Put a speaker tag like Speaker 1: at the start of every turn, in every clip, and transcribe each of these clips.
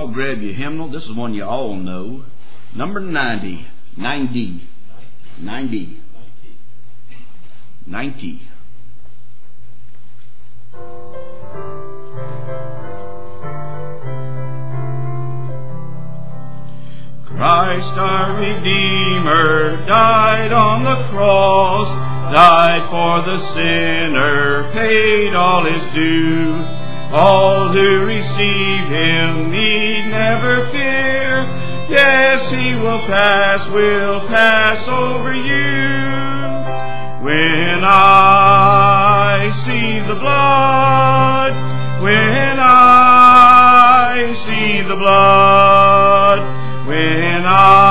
Speaker 1: Bible, grab your hymnal. This is one you all know. Number 90. 90. 90. 90. Christ our Redeemer died on the cross, died for the sinner, paid all his due. All who receive Him need never fear. Yes, He will pass over you. When I see the blood, when I see the blood, when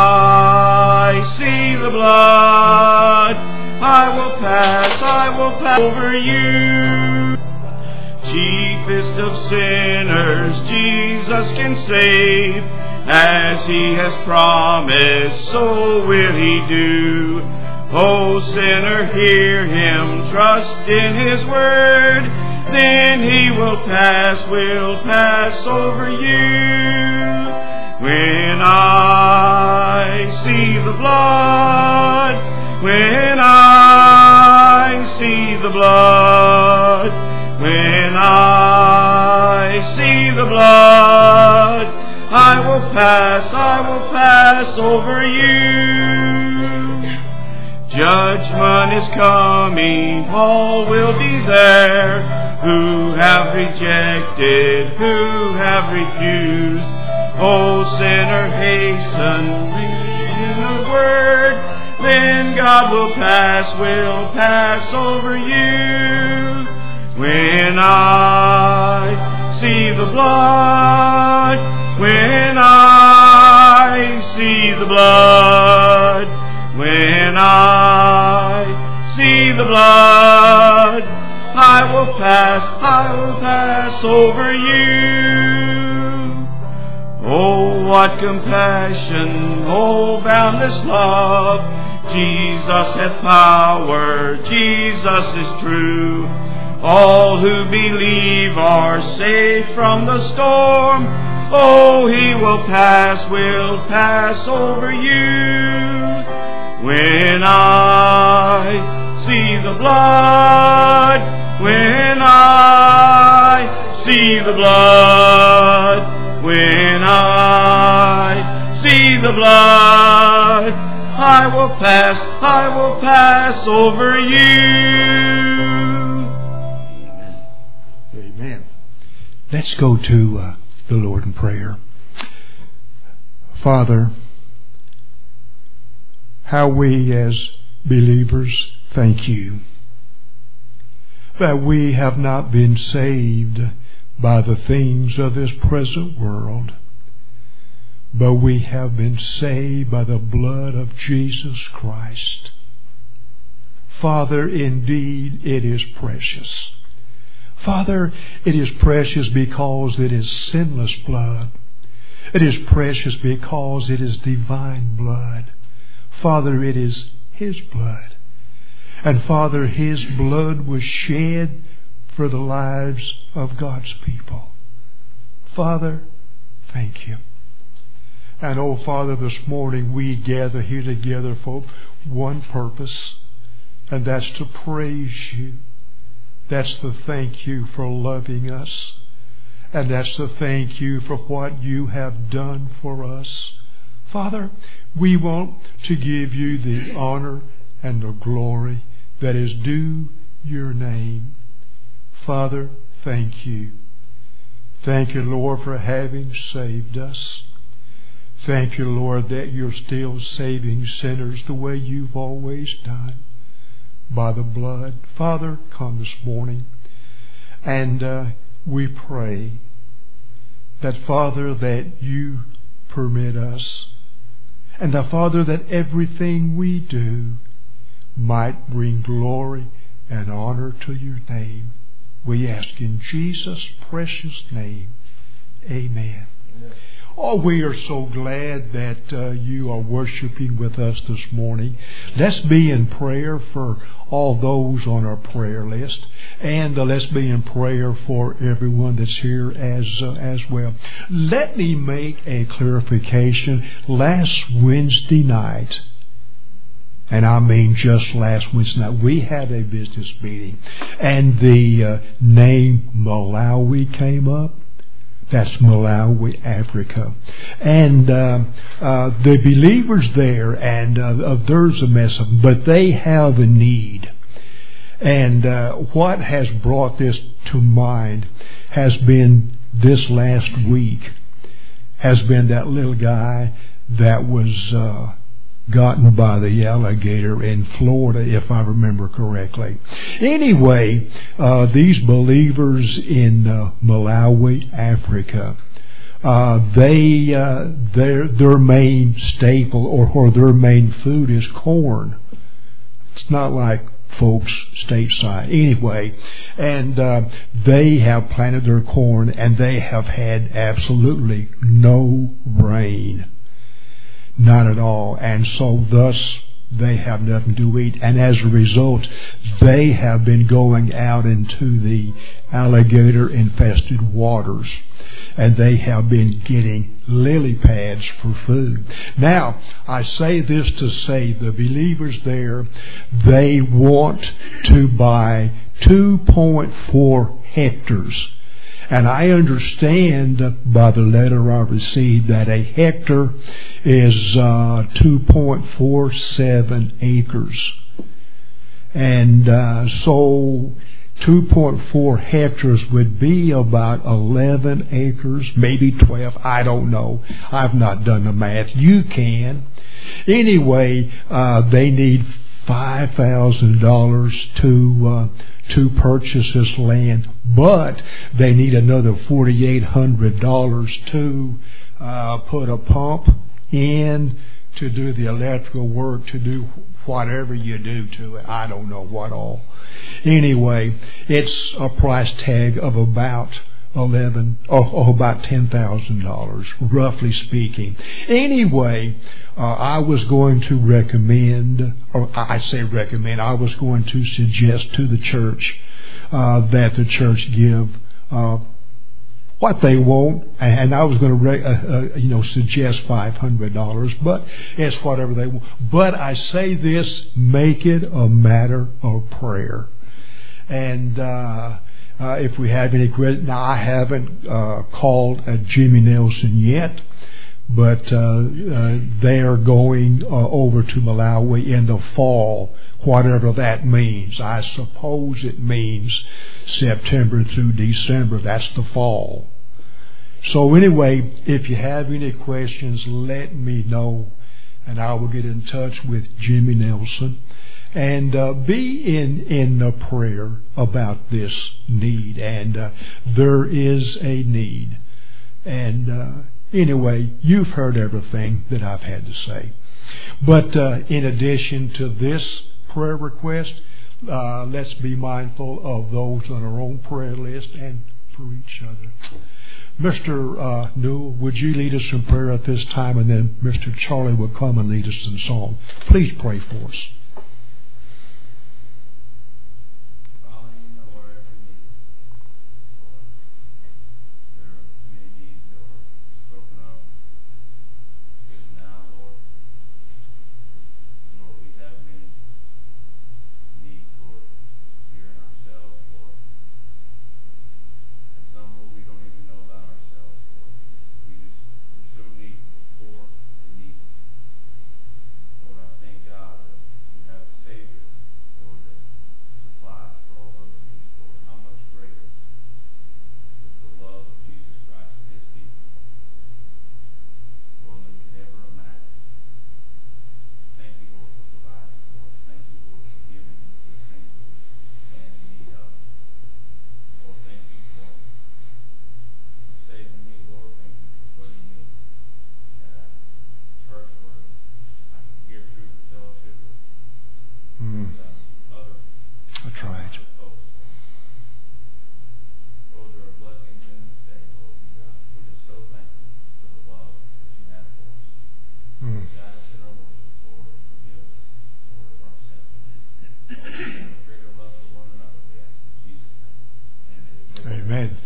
Speaker 1: I see the blood, I will pass over you. Chiefest of sinners, Jesus can save. As He has promised, so will He do. O sinner, hear Him, trust in His word, then He will pass over you. When I see the blood, when I see the blood, when I see the blood, I will pass over you. Judgment is coming, all will be there, who have rejected, who have refused. O sinner, hasten, read the word, then God will pass over you. When I see the blood, when I see the blood, when I see the blood, I will pass over you. Oh, what compassion, oh, boundless love. Jesus hath power, Jesus is true. All who believe are safe from the storm. Oh, He will pass over you. When I see the blood, when I see the blood, when I see the blood, I will pass over you.
Speaker 2: Amen. Let's go to the Lord in prayer. Father, how we as believers thank You that we have not been saved by the things of this present world, but we have been saved by the blood of Jesus Christ. Father, indeed it is precious. Father, it is precious because it is sinless blood. It is precious because it is divine blood. Father, it is His blood. And Father, His blood was shed for the lives of God's people. Father, thank You. And oh Father, this morning we gather here together for one purpose, and that's to praise You. That's to thank You for loving us. And that's to thank You for what You have done for us. Father, we want to give You the honor and the glory that is due Your name. Father, thank You. Thank You, Lord, for having saved us. Thank You, Lord, that You're still saving sinners the way You've always done, by the blood. Father, come this morning, and we pray that, Father, that You permit us, and that, Father, that everything we do might bring glory and honor to Your name. We ask in Jesus' precious name. Amen. Oh, we are so glad that you are worshiping with us this morning. Let's be in prayer for all those on our prayer list, and let's be in prayer for everyone that's here as well. Let me make a clarification. Last Wednesday night, and I mean just last Wednesday night, we had a business meeting, and the name Malawi came up. That's Malawi, Africa. And the believers there, and there's a mess of them, but they have a need. And what has brought this to mind has been this last week, has been that little guy that was gotten by the alligator in Florida, if I remember correctly. Anyway, these believers in Malawi, Africa, their main staple or their main food is corn. It's not like folks stateside. Anyway, and they have planted their corn, and they have had absolutely no rain. Not at all. And so thus they have nothing to eat. And as a result, they have been going out into the alligator-infested waters. And they have been getting lily pads for food. Now, I say this to say the believers there, they want to buy 2.4 hectares. And I understand by the letter I received that a hectare is 2.47 acres. And so 2.4 hectares would be about 11 acres, maybe 12. I don't know. I've not done the math. You can. Anyway, they need $5,000 to purchase this land, but they need another $4,800 to put a pump in, to do the electrical work, to do whatever you do to it. I don't know what all. Anyway, it's a price tag of about about $10,000, roughly speaking. Anyway, I was going to recommend, or I say recommend, I was going to suggest to the church that the church give what they want, and I was going to suggest $500, but it's whatever they want. But I say this: make it a matter of prayer. And if we have any questions, now I haven't called Jimmy Nelson yet, but they are going over to Malawi in the fall, whatever that means. I suppose it means September through December. That's the fall. So anyway, if you have any questions, let me know, and I will get in touch with Jimmy Nelson. And be in a prayer about this need. And there is a need. And anyway, you've heard everything that I've had to say. But in addition to this prayer request, let's be mindful of those on our own prayer list and for each other. Mr. Newell, would you lead us in prayer at this time, and then Mr. Charlie will come and lead us in song. Please pray for us.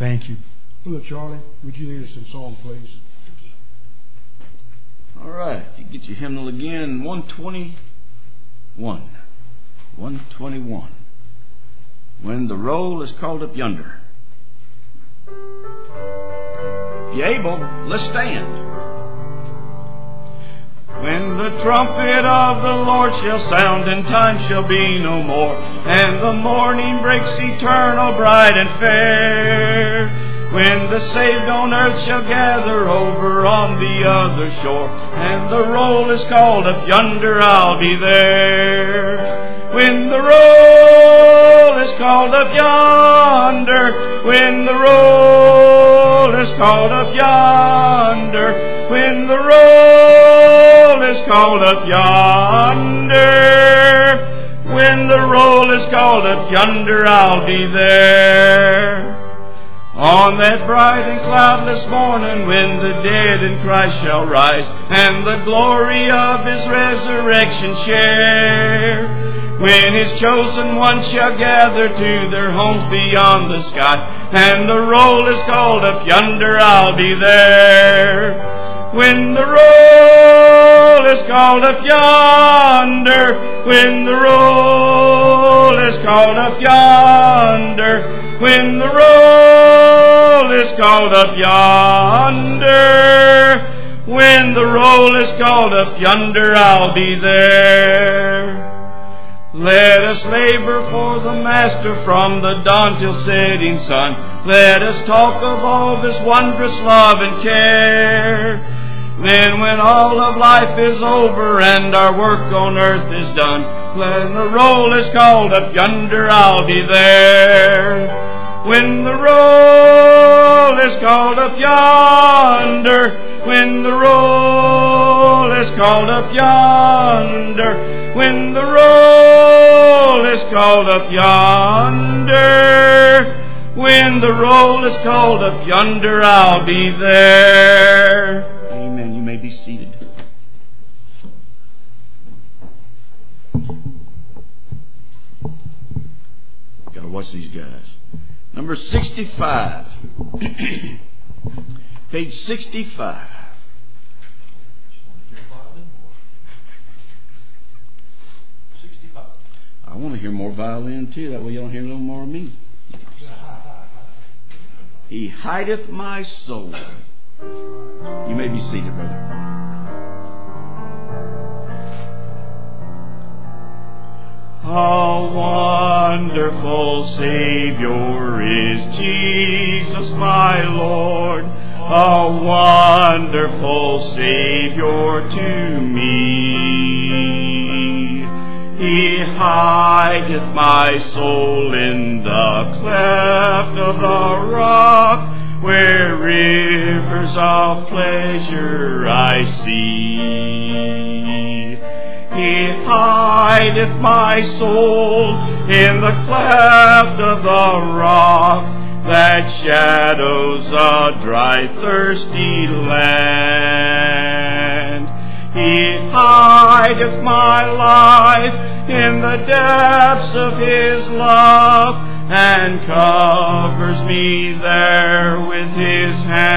Speaker 2: Thank you. Brother Charlie, would you lead us in song, please?
Speaker 1: All right. You get your hymnal again. 121. 121. When the roll is called up yonder. If you're able, let's stand. When the trumpet of the Lord shall sound, and time shall be no more, and the morning breaks eternal, bright and fair. When the saved on earth shall gather over on the other shore, and the roll is called up yonder, I'll be there. When the roll is called up yonder, when the roll is called up yonder, when the roll is called up yonder, when the roll is called up yonder, I'll be there. On that bright and cloudless morning, when the dead in Christ shall rise, and the glory of His resurrection share, when His chosen ones shall gather to their homes beyond the sky, and the roll is called up yonder, I'll be there. When the roll is called up yonder, when the roll is called up yonder, when the roll is called up yonder, when the roll is called up yonder, I'll be there. Let us labor for the Master from the dawn till setting sun. Let us talk of all this wondrous love and care. Then when all of life is over and our work on earth is done, when the roll is called up yonder, I'll be there. When the roll is called up yonder, when the roll is called up yonder, when the roll is called up yonder, when the roll is called up yonder, I'll be there. Amen. You may be seated. Got to watch these guys. Number 65. Page 65. I want to hear more violin too. That way you don't hear a little more of me. He hideth my soul. You may be seated, brother. How wonderful Savior is Jesus my Lord, a wonderful Savior to me. He hideth my soul in the cleft of the rock, where rivers of pleasure I see. He hideth my soul in the cleft of the rock, that shadows a dry, thirsty land. He hideth my life in the depths of His love, and covers me there with His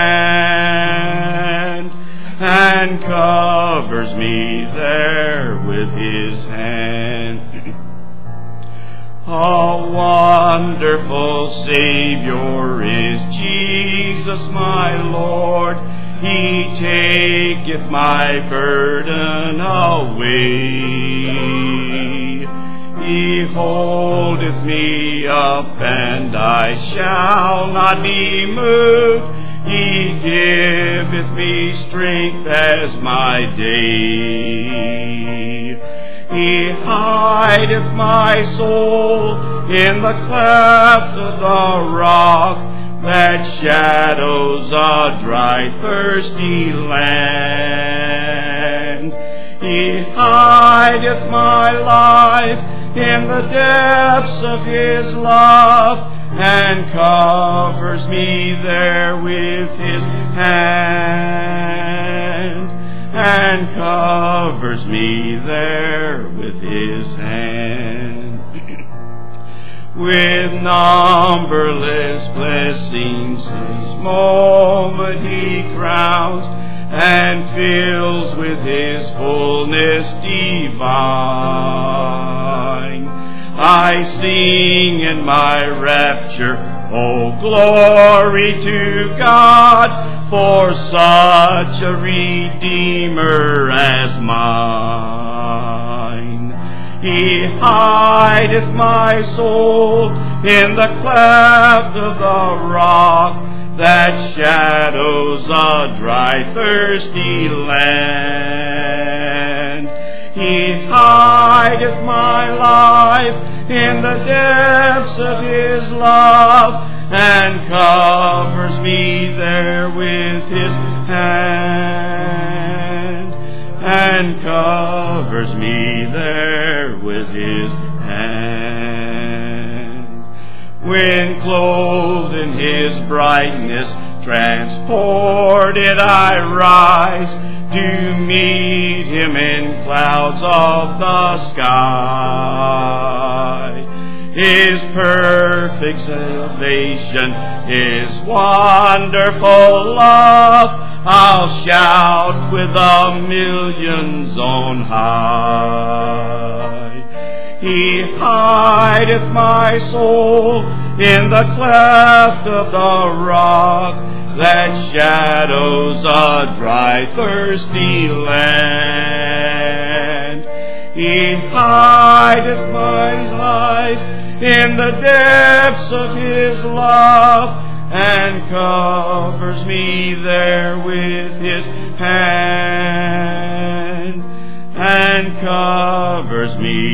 Speaker 1: hand, and covers me there with His hand. A wonderful Savior is Jesus my Lord. He taketh my burden away. He holdeth me up, and I shall not be moved. He giveth me strength as my day. He hideth my soul in the cleft of the rock, that shadows a dry, thirsty land. He hideth my life in the depths of His love, and covers me there with His hand, and covers me there with His hand. With numberless blessings His moment He crowns, and fills with His fullness divine. I sing in my rapture, oh glory to God, for such a Redeemer as mine. He hideth my soul in the cleft of the rock, that shadows a dry, thirsty land. He hideth my life in the depths of His love, and covers me there with His hand, and covers me there with His hand. When clothed in His brightness, transported I rise, to meet Him in clouds of the sky. His perfect salvation, His wonderful love, I'll shout with the millions on high. He hideth my soul in the cleft of the rock, that shadows a dry, thirsty land. He hideth my life in the depths of His love, and covers me there with His hand, and covers me